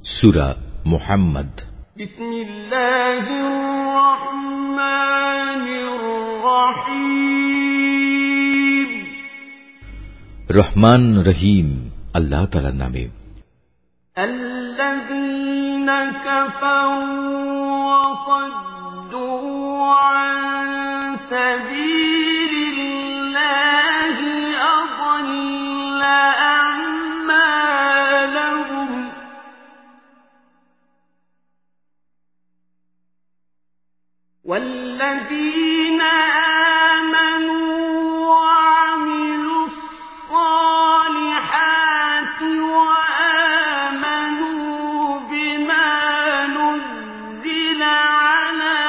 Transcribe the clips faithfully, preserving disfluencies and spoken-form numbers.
সূরা মুহাম্মদ। বিসমিল্লাহির রহমানির রহিম। রহমান রহিম আল্লাহ তাআলার নামে। আল্লাযীনা কাফারু ওয়া সাদ্দু আন সাবিলিল্লাহি আযাল্লা আ'মালাহুম ওয়াল্লাযীনা আমানু ওয়া আমিলুস সালিহাতি ওয়া আমানু বিমা নুযিলা আলা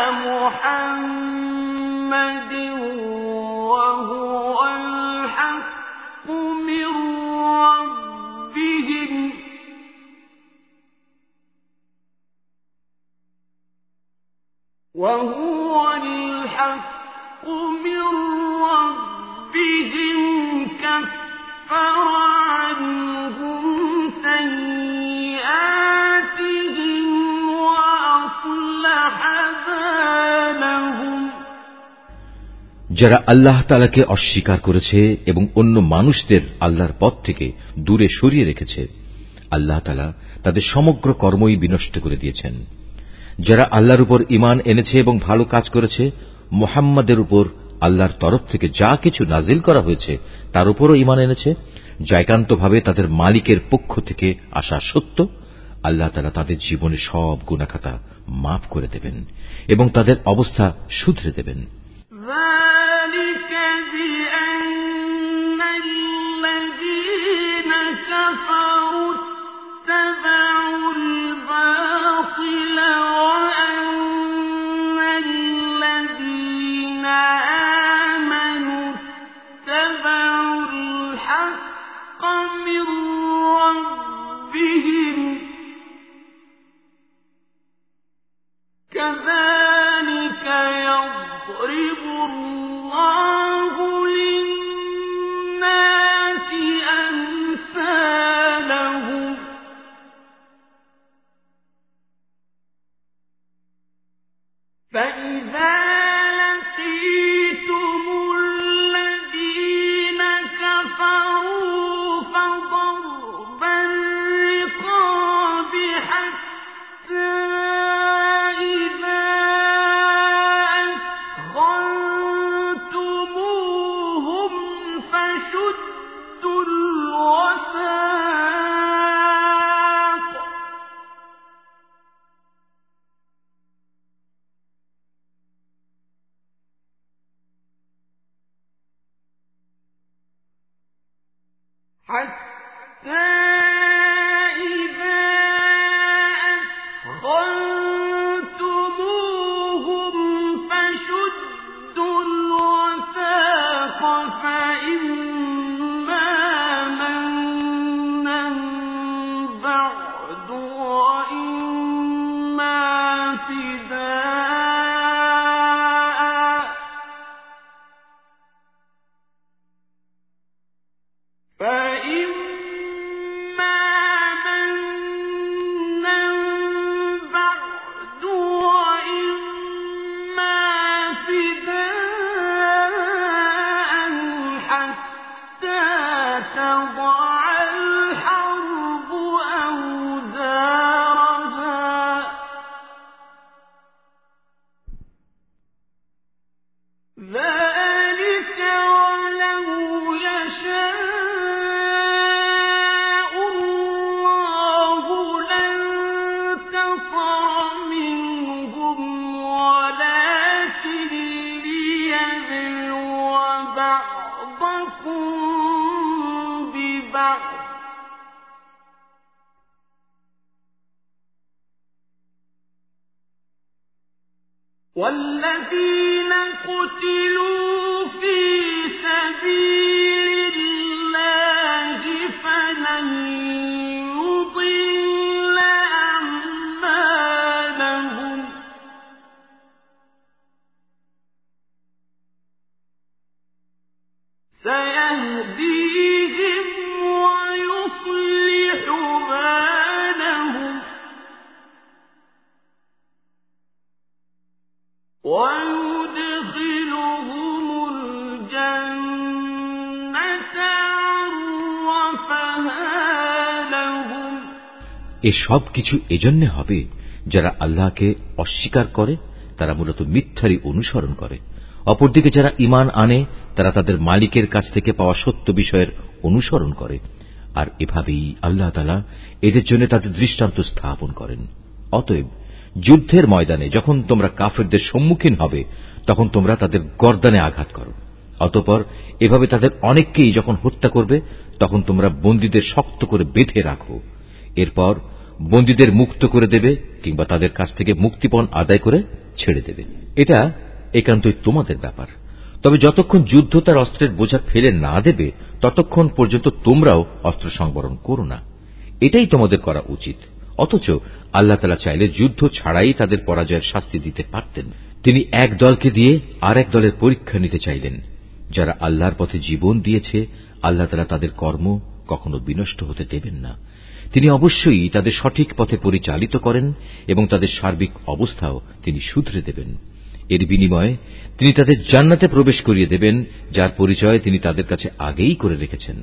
মুহাম্মাদিন ওয়া হুয়াল হাক্কু মির রাব্বিহিম وهو الحق من ربهم كفر عنهم سيئاتهم وأصلح بالهم। যারা আল্লাহ তাআলাকে অস্বীকার করেছে এবং অন্য মানুষদের আল্লাহর পথ থেকে দূরে সরিয়ে রেখেছে, আল্লাহ তাআলা তাদের সমগ্র কর্মই বিনষ্ট করে দিয়েছেন। যারা আল্লাহর উপর ঈমান এনেছে এবং ভালো কাজ করেছে, মুহাম্মাদের উপর আল্লাহর তরফ থেকে যা কিছু নাজিল করা হয়েছে তার উপরও ঈমান এনেছে, যা একান্তভাবে তাদের মালিকের পক্ষ থেকে আসা সত্য, আল্লাহ তাআলা তাদের জীবনে সব গুনাহখাতা মাফ করে দেবেন এবং তাদের অবস্থা শুধরে দেবেন। كذلك يضرب الله للناس أمثالهم فإذا لقيتم الذين كفروا فضرب الرقاب حتى حتى إذا أثخنتموهم فشدوا الوثاق فإما منا بعد وإما فداء فإما منا بعد وإما فداء حتى تضع الحرب أوزارها ذلك ولو يشاء والذين قتلوا في سبيل الله فلن يضل أعمالهم سيهديهم ويصلح بالهم এ সব কিছু এজন্য হবে যারা আল্লাহকে অস্বীকার করে, তারা মূলত মিথ্যারই অনুসরণ করে। অপরদিকে যারা ঈমান আনে তারা তাদের মালিকের কাছ থেকে পাওয়া সত্য বিষয়ের অনুসরণ করে, আর এভাবেই আল্লাহ তাআলা এদের জন্য তাদের দৃষ্টান্ত স্থাপন করেন। অতএব যুদ্ধের ময়দানে যখন তোমরা কাফেরদের সম্মুখীন হবে তখন তোমরা তাদের গর্দানে আঘাত করো। অতঃপর এভাবে তাদের অনেককেই যখন হত্যা করবে তখন তোমরা বন্দীদের শক্ত করে বেঁধে রাখো। এরপর বন্দীদের মুক্ত করে দেবে কিংবা তাদের কাছ থেকে মুক্তিপণ আদায় করে ছেড়ে দেবে। এটা একান্তই তোমাদের ব্যাপার। তবে যতক্ষণ যুদ্ধ তার অস্ত্রের বোঝা ফেলে না দেবে ততক্ষণ পর্যন্ত তোমরাও অস্ত্র সংবরণ করো না। এটাই তোমাদের করা উচিত। অথচ আল্লাহ তাআলা চাইলে যুদ্ধ ছাড়াই তাদের পরাজয়ের শাস্তি দিতে পারতেন। তিনি এক দলকে দিয়ে আর এক দলের পরীক্ষা নিতে চাইলেন। যারা আল্লাহর পথে জীবন দিয়েছে আল্লাহ তাআলা তাদের কর্ম কখনো বিনষ্ট হতে দেবেন না। তিনি অবশ্যই তাদের সঠিক পথে পরিচালিত করেন এবং তাদের সার্বিক অবস্থাও তিনি শুধরে দেবেন। এর বিনিময়ে তিনি তাদের জান্নাতে প্রবেশ করিয়ে দেবেন, যার পরিচয় তিনি তাদের কাছে আগেই করে রেখেছেন।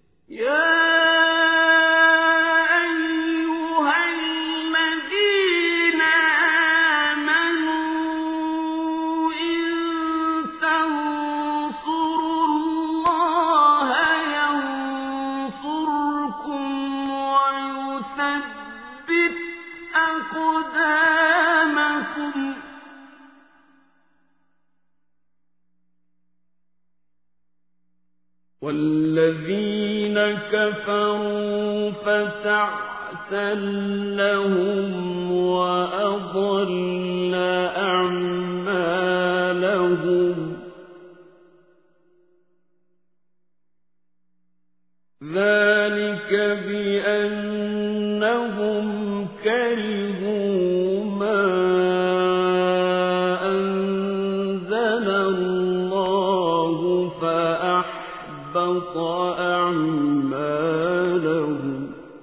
والذين كفروا فتعسا لهم وأضل أعمالهم ذلك بأنهم كرهوا ما أنزل الله فأحبط أعمالهم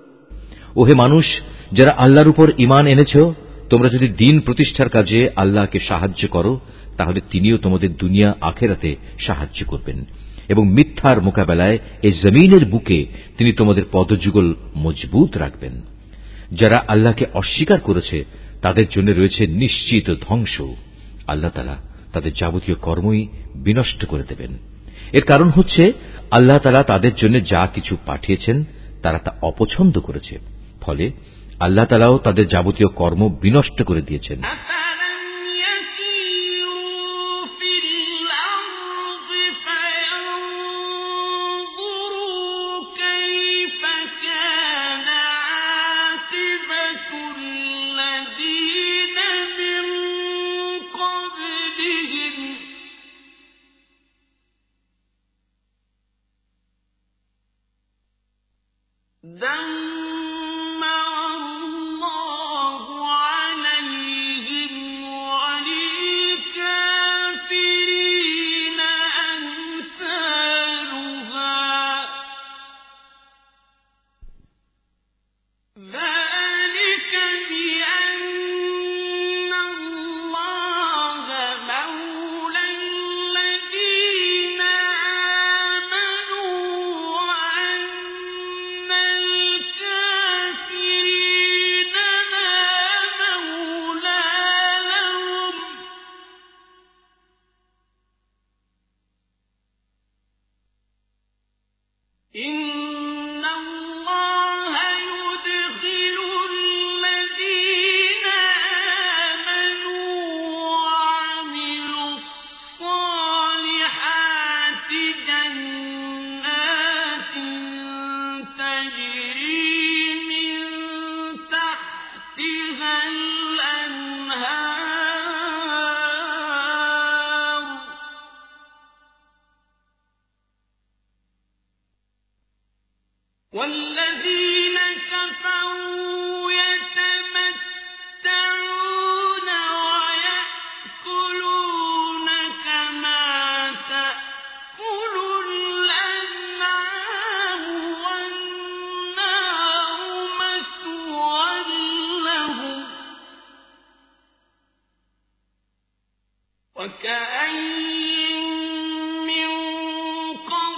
ওহে মানুষ, যারা আল্লাহর উপর ঈমান এনেছ, তোমরা যদি দ্বীন প্রতিষ্ঠার কাজে আল্লাহকে সাহায্য করো তাহলে তিনিও তোমাদের দুনিয়া আখিরাতে সাহায্য করবেন এবং মিথ্যার মোকাবেলায় এই জমিনের বুকে তিনি তোমাদের পদযুগল মজবুত রাখবেন। যারা আল্লাহকে অস্বীকার করেছে তাদের জন্য রয়েছে নিশ্চিত ধ্বংস। আল্লাহ তাআলা তাদের যাবতীয় কর্মই বিনষ্ট করে দেবেন। এর কারণ হচ্ছে আল্লাহ তাআলা তাদের জন্য যা কিছু পাঠিয়েছেন তারা তা অপছন্দ করেছে, ফলে আল্লাহ তাআলাও তাদের যাবতীয় কর্ম বিনষ্ট করে দিয়েছেন।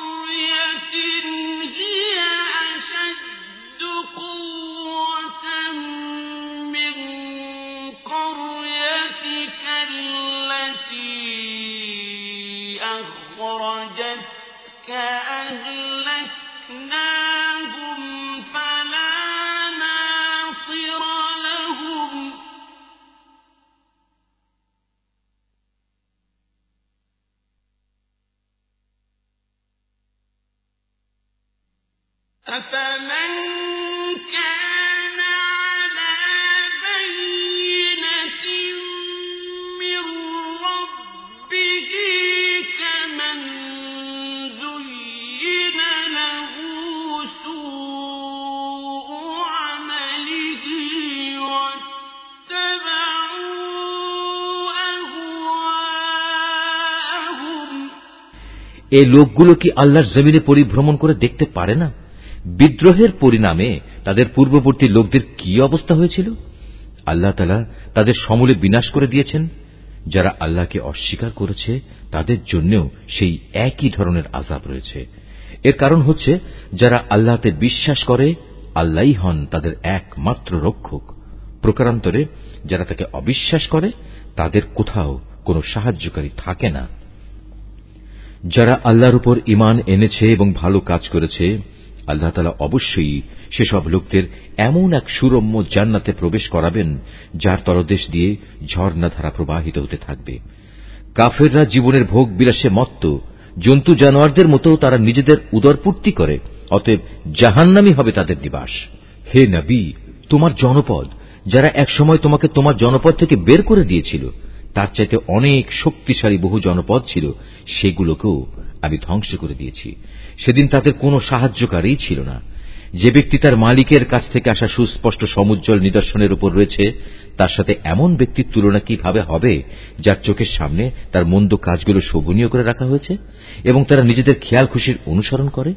قرية هي أشد قوة أفمن كان على بينة من ربه كمن زين له سوء عمله واتبعوا أهواءهم এই লোকগুলো কি আল্লাহর জমিনে পরিভ্রমণ করে দেখতে পারে না? বিদ্রোহের পরিণামে তাদের পূর্ববর্তী লোকদের কি অবস্থা হয়েছিল? আল্লাহ তাআলা তাদের সমূলে বিনাশ করে দিয়েছেন। যারা আল্লাহকে অস্বীকার করেছে তাদের জন্যও সেই একই ধরনের আযাব রয়েছে। এর কারণ হচ্ছে যারা আল্লাহতে বিশ্বাস করে আল্লাহই হন তাদের একমাত্র রক্ষক। প্রকারান্তরে যারা তাকে অবিশ্বাস করে তাদের কোথাও কোনো সাহায্যকারী থাকে না। যারা আল্লাহর উপর ঈমান এনেছে এবং ভালো কাজ করেছে আল্লাহ তাআলা অবশ্যই সেসব লোকদের এমন এক সুরম্য জান্নাতে প্রবেশ করাবেন যার তলদেশ দিয়ে ঝর্ণাধারা প্রবাহিত হতে থাকবে। কাফেররা জীবনের ভোগ বিলাসে মত্ত, জন্তু জানোয়ারদের মতো তারা নিজেদের উদরপূর্তি করে, অতএব জাহান্নামই হবে তাদের নিবাস। হে নবী, তোমার জনপদ যারা একসময় তোমাকে তোমার জনপদ থেকে বের করে দিয়েছিল তার চাইতে অনেক শক্তিশালী বহু জনপদ ছিল, সেগুলোকেও আমি ধ্বংস করে দিয়েছি। সেদিন তাদের কোনো সাহায্যকারী ছিল না। যে ব্যক্তি তার মালিকের কাছ থেকে আসা সুস্পষ্ট সমুজ্জ্বল নিদর্শনের উপর রয়েছে তার সাথে এমন ব্যক্তির তুলনা কিভাবে হবে যার চোখের সামনে তার মন্দ কাজগুলো শোভনীয় করে রাখা হয়েছে এবং তারা নিজেদের খেয়াল খুশির অনুসরণ করে?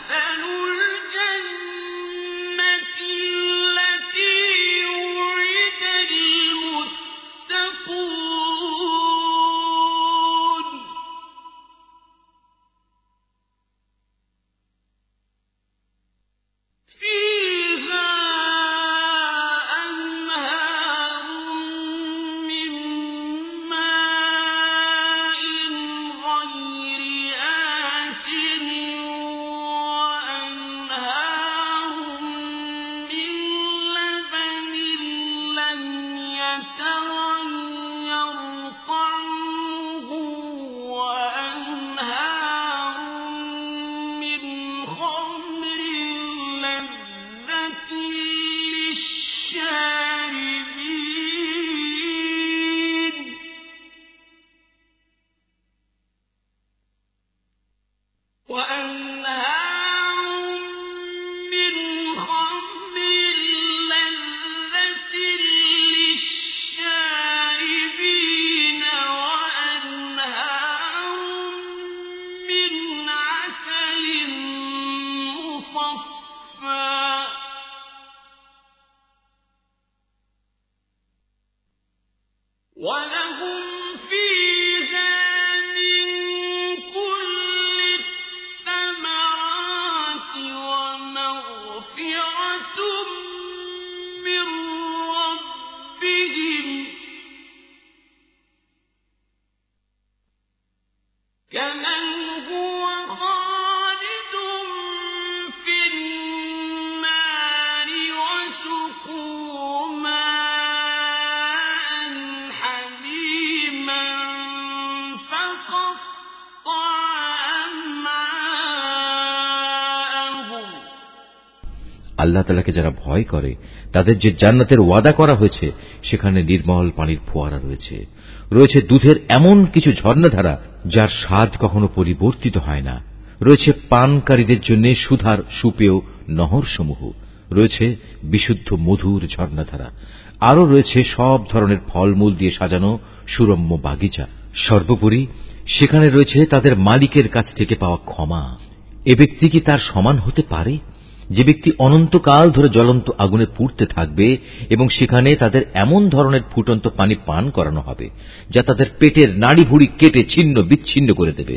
আল্লাহ তাআলাকে যারা ভয় করে তাদের যে জান্নাতের ওয়াদা করা হয়েছে সেখানে নির্মল পানির ফোয়ারা রয়েছে, রয়েছে দুধের এমন কিছু ঝর্ণাধারা যার স্বাদ কখনো পরিবর্তিত হয় না, রয়েছে পানকারীদের জন্য সুধার সুপেয় নহরসমূহ, রয়েছে বিশুদ্ধ মধুর ঝর্ণাধারা, আরও রয়েছে সব ধরনের ফলমূল দিয়ে সাজানো সুরম্য বাগিচা। সর্বোপরি সেখানে রয়েছে তাদের মালিকের কাছ থেকে পাওয়া ক্ষমা। এ ব্যক্তি কি তার সমান হতে পারে যে ব্যক্তি অনন্তকাল ধরে জ্বলন্ত আগুনে পুড়তে থাকবে এবং সেখানে তাদের এমন ধরনের ফুটন্ত পানি পান করানো হবে যা তাদের পেটের নাড়ি ভুড়ি কেটে ছিন্ন বিচ্ছিন্ন করে দেবে।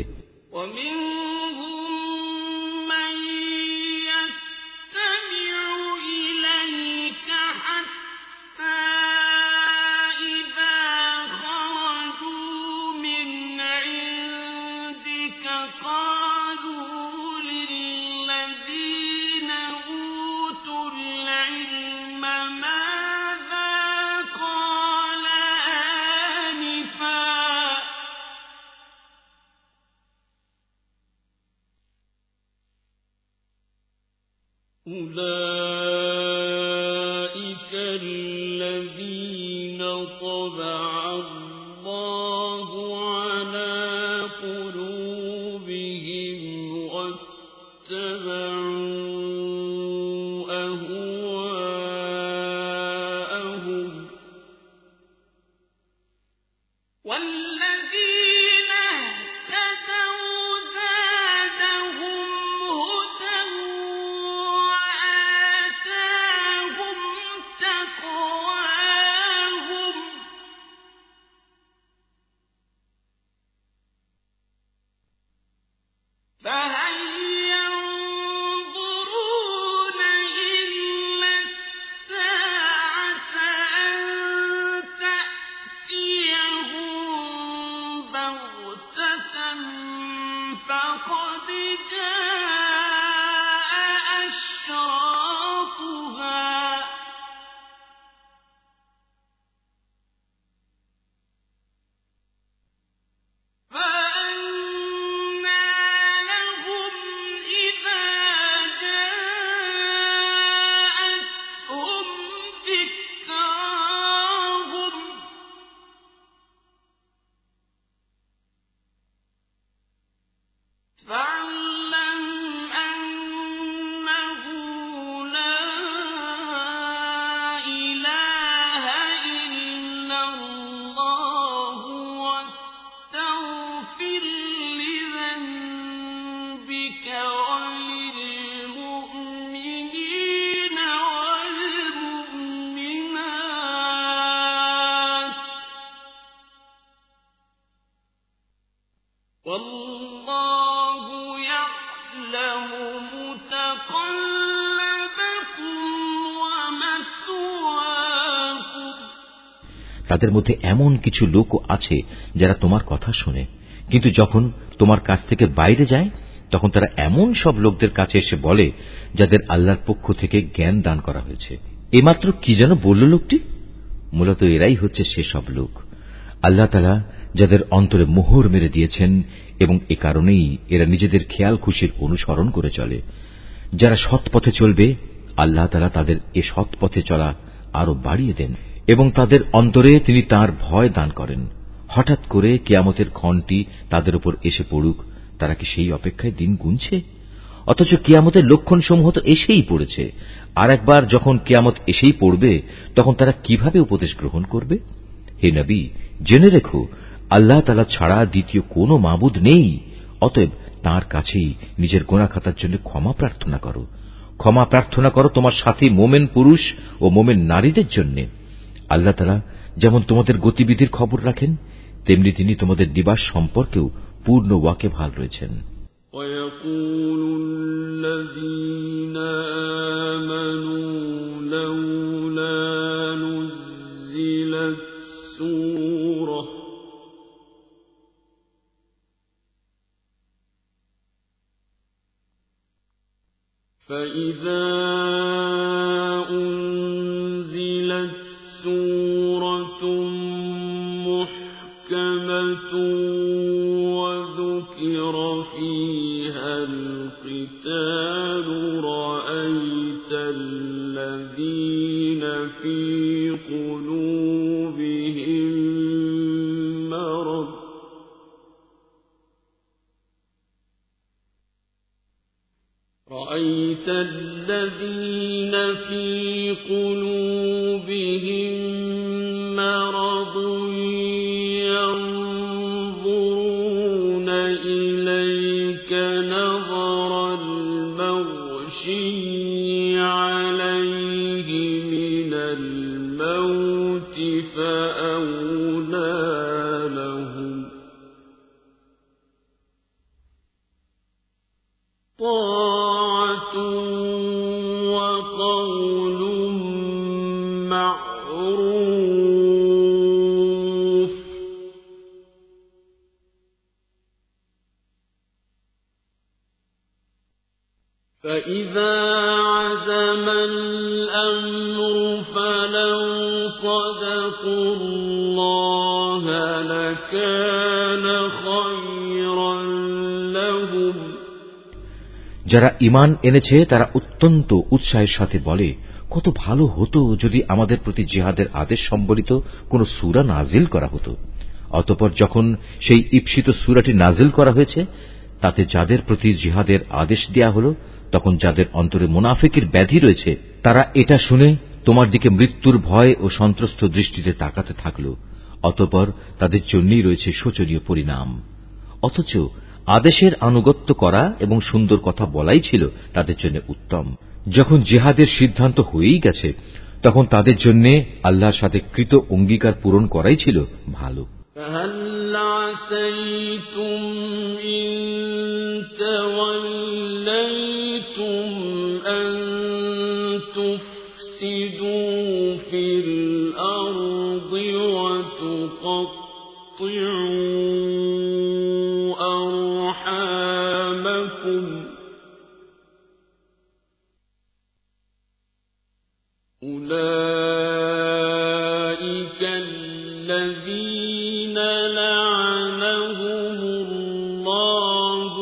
أولئك الذين طبع الله على قلوبهم واتبعوا أهواءهم والذين اهتدوا زادهم هدى وآتاهم تقواهم فهل ينظرون إلا الساعة أن تأتيهم بغتة فقد جاء أشراطها فأنى لهم إذا جاءتهم ذكراهم فاعلم أنه لا إله إلا الله واستغفر لذنبك وللمؤمنين والمؤمنات والله يعلم متقلبكم ومثواكم তাদের মধ্যে এমন কিছু লোকও আছে যারা তোমার কথা শোনে, কিন্তু যখন তোমার কাছ থেকে বাইরে যায় তখন তারা এমন সব লোকদের কাছে এসে বলে যাদের আল্লাহর পক্ষ থেকে জ্ঞান দান করা হয়েছে। এইমাত্র কি যেন বলল লোকটি? মূলত এরাই হচ্ছে সেসব লোক আল্লাহ তাআলা যাদের অন্তরে মোহর মেরে দিয়েছেন, এবং এ কারণেই এরা নিজেদের খেয়াল খুশির অনুসরণ করে চলে। যারা সৎ পথে চলবে আল্লাহ তাআলা তাদের এ সৎ পথে চলা আরো বাড়িয়ে দেন, এবং তাদের অন্তরে তিনি তাঁর ভয় দান করেন। হঠাৎ করে কিয়ামতের ক্ষণটি তাদের উপর এসে পড়ুক, তারা কি সেই অপেক্ষায় দিন গুনছে? অথচ কিয়ামতের লক্ষণসমূহ তো এসেই পড়েছে। আর একবার যখন কিয়ামত এসেই পড়বে তখন তারা কিভাবে উপদেশ গ্রহণ করবে? হে নবী, জেনে রেখো আল্লাহ তাআলা ছাড়া দ্বিতীয় কোনো মাবুদ নেই। অতএব তাঁর কাছেই নিজের গুনাহ খাতার জন্য ক্ষমা প্রার্থনা করো। ক্ষমা প্রার্থনা করো তোমার সাথী মোমেন পুরুষ ও মোমেন নারীদের জন্য। আল্লাহ তাআলা যেমন তোমাদের গতিবিধির খবর রাখেন, তেমনি তিনি তোমাদের নিবাস সম্পর্কেও পূর্ণ ওয়াকিবহাল রয়েছেন। ويقول الذين آمنوا لولا نزلت سورة فإذا أنزلت سورة محكمة وذكر فيها القتال رأيت الذين في قلوبهم مرض رأيت الذين في قلوبهم مرض ينظرون إليك نظر المغشي عليه من الموت فأولى لهم طاعة وقول معروف فإذا عزم الأمر فلو صدقوا الله لكان خيرا لهم যারা ঈমান এনেছে তারা অত্যন্ত উৎসাহের সাথে বলে, কত ভালো হতো যদি আমাদের প্রতি জিহাদের আদেশ সম্বলিত কোন সূরা নাজিল করা হতো। অতঃপর যখন সেই ঈপ্সিত সূরাটি নাজিল করা হয়েছে, তাতে যাদের প্রতি জিহাদের আদেশ দেয়া হলো, তখন যাদের অন্তরে মুনাফিকের ব্যাধি রয়েছে তারা এটা শুনে তোমার দিকে মৃত্যুর ভয় ও সন্ত্রস্ত দৃষ্টিতে তাকাতে থাকল। অতঃপর তাদের জন্যই রয়েছে শোচনীয় পরিণাম। অথচ আদেশের আনুগত্য করা এবং সুন্দর কথা বলাই ছিল তাদের জন্য উত্তম। যখন জিহাদের সিদ্ধান্ত হয়েই গেছে, তখন তাদের জন্য আল্লাহর সাথে কৃত অঙ্গীকার পূরণ করাই ছিল ভালো। فهل عسيتم إن توليتم أن تفسدوا في الأرض وتقطعوا أرحامكم أولئك الذين لعنهم الله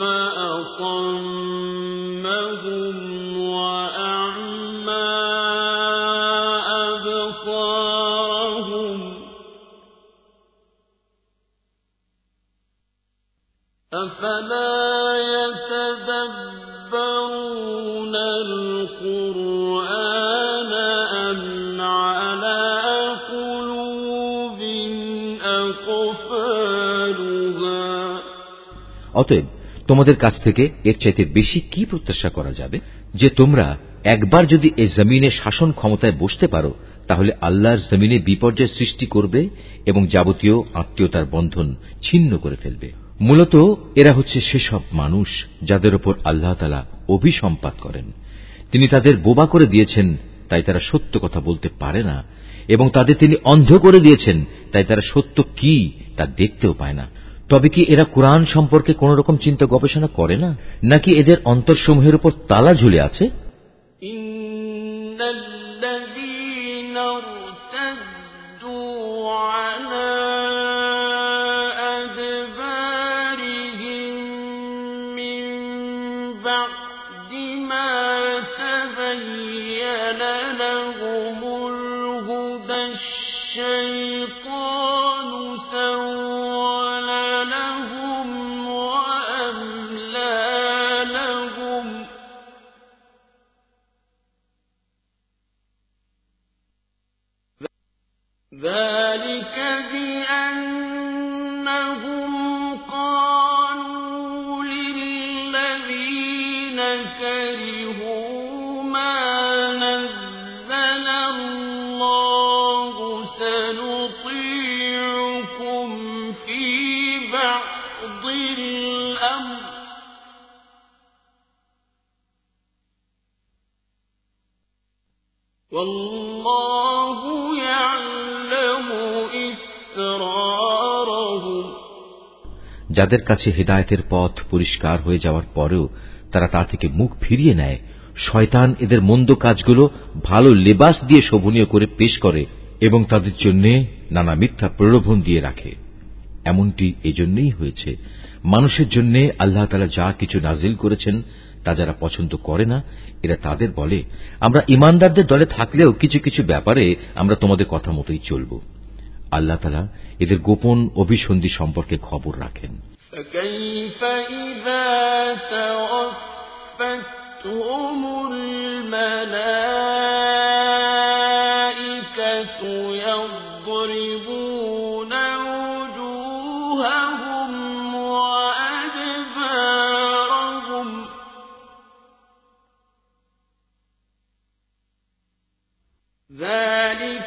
فأصمهم وأعمى أبصارهم أفلا يتدبرون القرآن أم على قلوب أقفالها। অতএব তোমাদের কাছ থেকে এর চাইতে বেশি কি প্রত্যাশা করা যাবে যে তোমরা একবার যদি এই জমিনে শাসন ক্ষমতায় বসতে পারো, তাহলে আল্লাহর জমিনে বিপর্যয় সৃষ্টি করবে এবং যাবতীয় আত্মীয়তার বন্ধন ছিন্ন করে ফেলবে। মূলত এরা হচ্ছে সেসব মানুষ যাদের উপর আল্লাহ তাআলা অভিসম্পাত করেন। তিনি তাদের বোবা করে দিয়েছেন, তাই তারা সত্য কথা বলতে পারে না, এবং তাদের তিনি অন্ধ করে দিয়েছেন, তাই তারা সত্য কি তা দেখতেও পায় না। তবে কি এরা কুরআন সম্পর্কে কোন রকম চিন্তা গবেষণা করে না, নাকি এদের অন্তরসমূহের উপর তালা ঝুলে আছে? ইন্নাল্লাযীনা ইরতাদ্দু আলা আদবারিহিম মিন বা'দি মা তাবায়্যানা লাহুমুল হুদা আশ-শাইতানু সাওয়ালা লাহুম ওয়া আমলা লাহুম ذلك بأنهم قالوا للذين كرهوا ما نزل الله سنطيعكم في بعض الأمر والله يعلم إسرارهم। যাদের কাছে হেদায়েতের পথ পরিষ্কার হয়ে যাওয়ার পরেও তারা তা থেকে মুখ ফিরিয়ে নেয়, শয়তান এদের মন্দ কাজগুলো ভালো লেবাস দিয়ে শোভনীয় করে পেশ করে এবং তাদের জন্য নানা মিথ্যা প্রলোভন দিয়ে রাখে। এমনটি এজন্যই হয়েছে, মানুষের জন্য আল্লাহ তাআলা যা কিছু নাজিল করেছেন তা যারা পছন্দ করে না, এরা তাদের বলে, আমরা ঈমানদারদের দলে থাকলেও কিছু কিছু ব্যাপারে আমরা তোমাদের কথা মতোই চলব। আল্লাহ তাআলা এদের গোপন অভিসন্ধি সম্পর্কে খবর রাখেন। فكيف إذا توفتهم الملائكة يضربون وجوههم وأدبارهم ذلك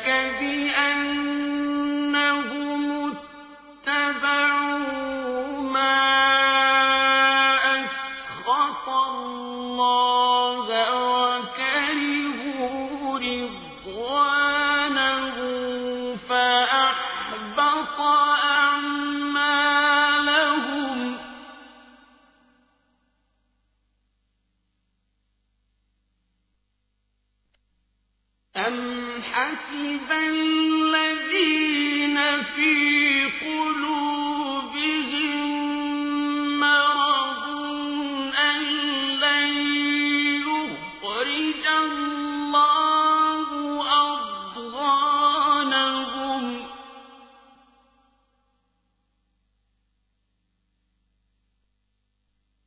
بأنهم اتبعوا ما أسخط الله وكرهوا رضوانه فأحبط أعمالهم أم حسب الذين في قلوبهم مرض أن لن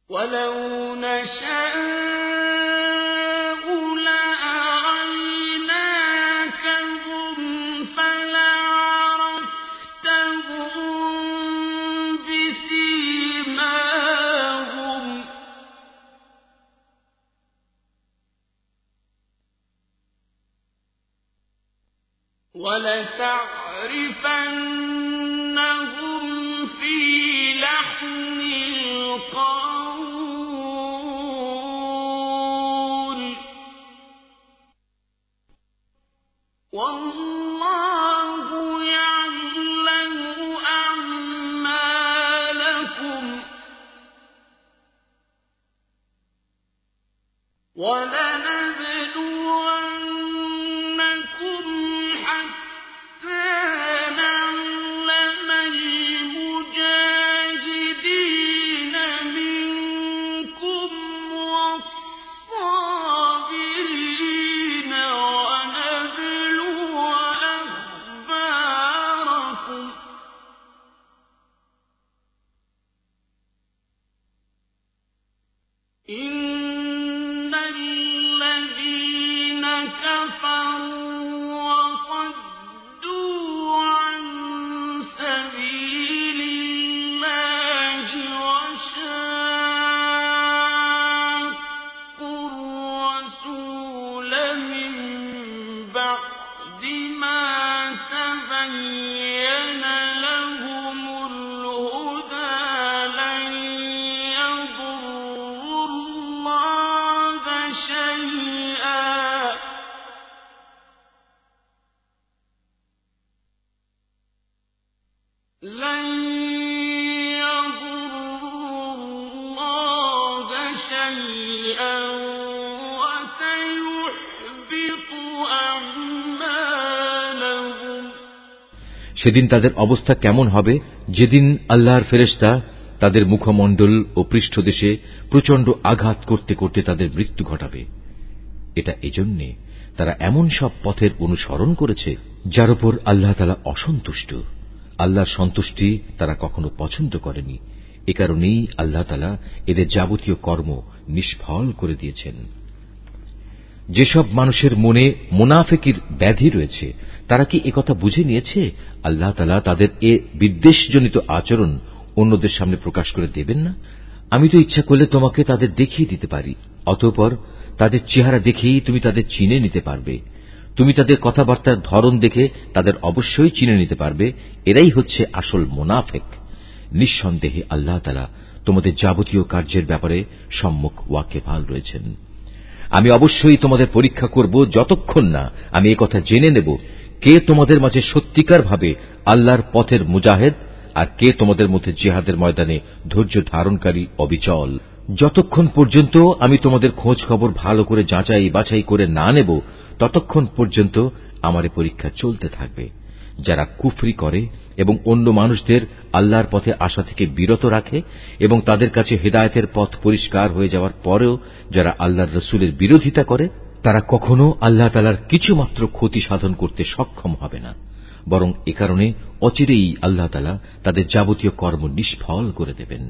ولو نشاء لأريناكهم فلعرفتهم بسيماهم ولتعرفنهم في لحن القول والله يعلم أعمالكم ولنبلونكم حتى نعلم المجاهدين منكم والصابرين ونبلو أخباركم إن الذين كفروا وصدوا عن سبيل الله وشاقوا الرسول من بعد ما تبين لهم الهدى لن يضروا الله شيئا لن يضروا الله شيئا وسيحبط أعمالهم সেদিন তাদের অবস্থা কেমন হবে যেদিন আল্লাহর ফেরেশতা তাদের মুখমণ্ডল ও পৃষ্ঠদেশে প্রচণ্ড আঘাত করতে করতে তাদের মৃত্যু ঘটাবে। এটা এজন্যে তারা এমন সব পথের অনুসরণ করেছে যার উপর আল্লাহ তাআলা অসন্তুষ্ট। আল্লাহর সন্তুষ্টি তারা কখনো পছন্দ করেনি। এ কারণেই আল্লাহ তাআলা এদের যাবতীয় কর্ম নিষ্ফল করে দিয়েছেন। যেসব মানুষের মনে মুনাফিকির ব্যাধি রয়েছে তারা কি একথা বুঝে নিয়েছে আল্লাহ তাআলা তাদের এ বিদ্বেষজনিত আচরণ অন্যদের সামনে প্রকাশ করে দেবেন না? আমি তো ইচ্ছা করলে তোমাকে তাদের দেখিয়ে দিতে পারি, অতঃপর তাদের চেহারা দেখেই তুমি তাদের চিনে নিতে পারবে। তুমি তাদের কথাবার্তার ধরন দেখে তাদের অবশ্যই চিনে নিতে পারবে এরাই হচ্ছে আসল মুনাফিক। নিঃসন্দেহে আল্লাহ তাআলা তোমাদের যাবতীয় কার্যের ব্যাপারে সম্যক ওয়াকিবহাল রয়েছেন। আমি অবশ্যই তোমাদের পরীক্ষা করব যতক্ষণ না আমি একথা জেনে নেব কে তোমাদের মাঝে সত্যিকার ভাবে আল্লাহর পথের মুজাহিদ আর কে তোমাদের মধ্যে জিহাদের ময়দানে ধৈর্য ধারণকারী অবিচল। যতক্ষণ পর্যন্ত আমি তোমাদের খোঁজ খবর ভালো করে যাচাই বাছাই করে না নেব ততক্ষণ পর্যন্ত আমার এই পরীক্ষা চলতে থাকবে। যারা কুফরি করে এবং অন্য মানুষদের আল্লাহর পথে আসা থেকে বিরত রাখে এবং তাদের কাছে হেদায়েতের পথ পরিষ্কার হয়ে যাওয়ার পরেও যারা আল্লাহর রসুলের বিরোধিতা করে তারা কখনো আল্লাহ তাআলার কিছুমাত্র ক্ষতি সাধন করতে সক্ষম হবে না, বরং এ কারণে অচিরেই আল্লাহ তাআলা তাদের যাবতীয় কর্ম নিষ্ফল করে দেবেন।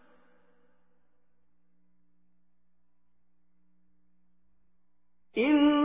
إن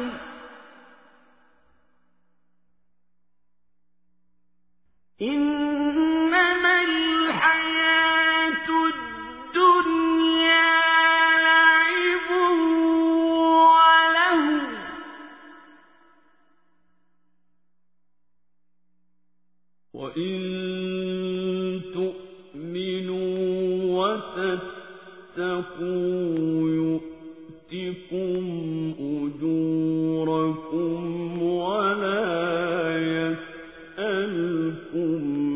إنما الحياة الدنيا لعب ولهو وإن تؤمنوا وتتقوا يؤتكم أجوركم ولا يسألكم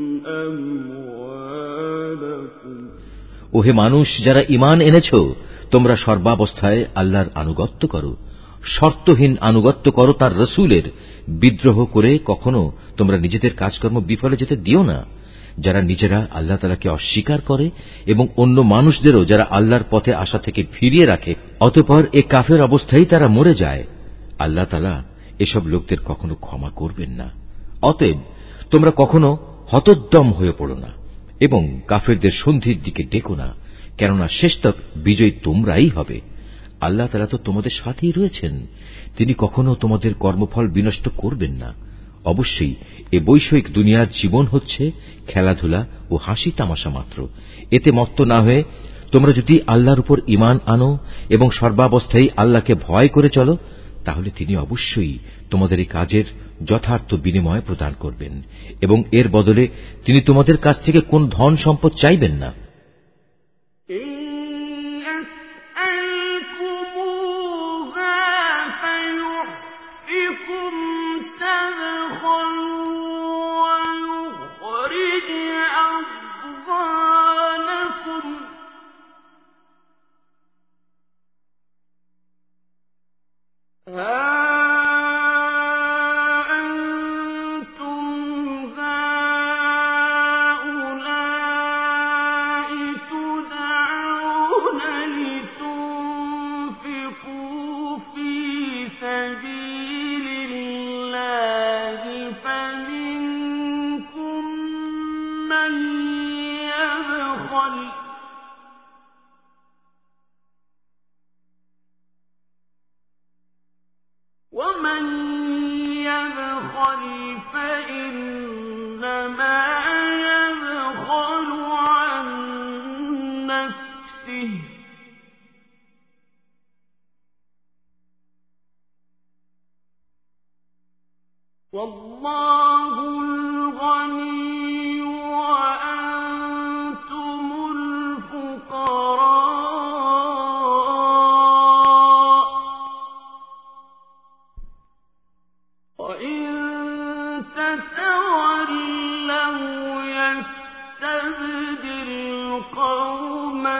أموالكم ওহে মানুষ, যারা ঈমান এনেছো, তোমরা সর্বাবস্থায় আল্লাহর আনুগত্য করো, শর্তহীন আনুগত্য করো তার রাসূলের। বিদ্রোহ করে কখনো তোমরা নিজেদের কাজকর্ম বিফলে যেতে দিও না। যারা নিজেরা আল্লাহ তাআলাকে অস্বীকার করে এবং অন্য মানুষদেরও যারা আল্লাহর পথে আসা থেকে ফিরিয়ে রাখে, অতঃপর এ কাফের অবস্থায় তারা মরে যায়, আল্লাহ তাআলা এসব লোকদের কখনো ক্ষমা করবেন না। অতএব তোমরা কখনো হতোদ্যম হয়ে পড়ো না এবং কাফেরদের সন্ধির দিকে ডেকো না, কেননা শেষতক বিজয়ী তোমরাই হবে। আল্লাহ তাআলা তো তোমাদের সাথেই রয়েছেন, তিনি কখনো তোমাদের কর্মফল বিনষ্ট করবেন না। অবশ্যই এ বৈষয়িক দুনিয়ার জীবন হচ্ছে খেলাধুলা ও হাসি তামাশা মাত্র। এতে মত্ত না হয়ে তোমরা যদি আল্লাহর উপর ঈমান আনো এবং সর্বাবস্থায় আল্লাহকে ভয় করে চলো, তাহলে তিনি অবশ্যই তোমাদের এই কাজের যথার্থ বিনিময় প্রদান করবেন এবং এর বদলে তিনি তোমাদের কাছ থেকে কোন ধন সম্পদ চাইবেন না। ومن يبخل فإنما يبخل عن نفسه والله الغني وأنتم الفقراء وإن تتولوا يستبدل قوما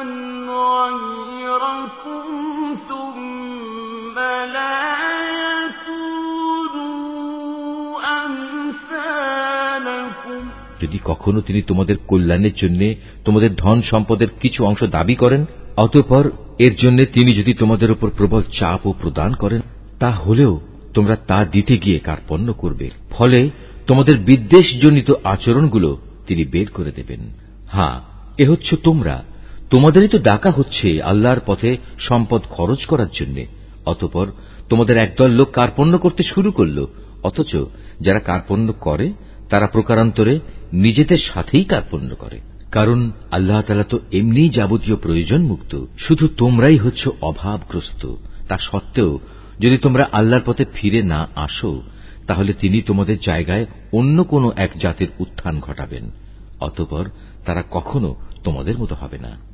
غيركم ثم لا যদি কখনো তিনি তোমাদের কল্যাণের জন্য তোমাদের ধন সম্পদের কিছু অংশ দাবি করেন, অতঃপর এর জন্য তিনি যদি তোমাদের উপর প্রবল চাপ ও প্রদান করেন, তা হলেও তোমরা তা দিতে গিয়ে কার্পণ্য করবে, ফলে তোমাদের বিদ্বেষজনিত আচরণগুলো তিনি বের করে দেবেন। হ্যাঁ, এ হচ্ছে তোমরা, তোমাদেরই তো ডাকা হচ্ছে আল্লাহর পথে সম্পদ খরচ করার জন্য, অতঃপর তোমাদের একদল লোক কার্পণ্য করতে শুরু করল। অথচ যারা কার্পণ্য করে তারা প্রকারান্তরে নিজেদের সাথেই কার্পণ্য করে, কারণ আল্লাহ তাআলা তো এমনিই যাবতীয় প্রয়োজন মুক্ত, শুধু তোমরাই হচ্ছ অভাবগ্রস্ত। তা সত্ত্বেও যদি তোমরা আল্লাহর পথে ফিরে না আসো, তাহলে তিনি তোমাদের জায়গায় অন্য কোনো এক জাতির উত্থান ঘটাবেন, অতঃপর তারা কখনো তোমাদের মতো হবে না।